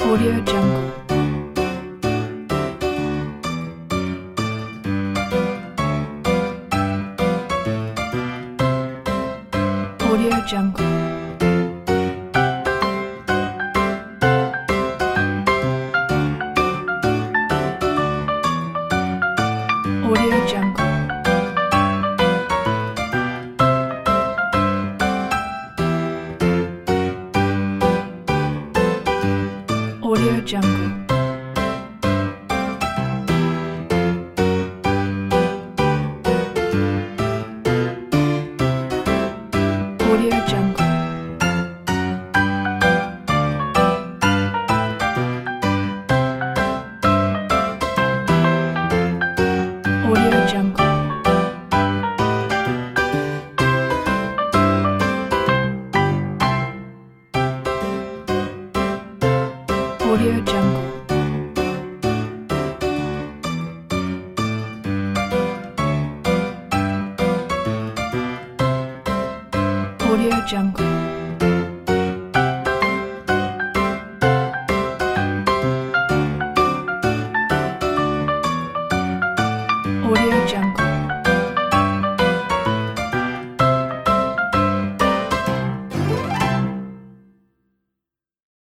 Audio Jungle. Audio Jungle. Audio Jungle. Audio Jungle. Audio Jungle. Audio Jungle. Audio Jungle. Audio Jungle.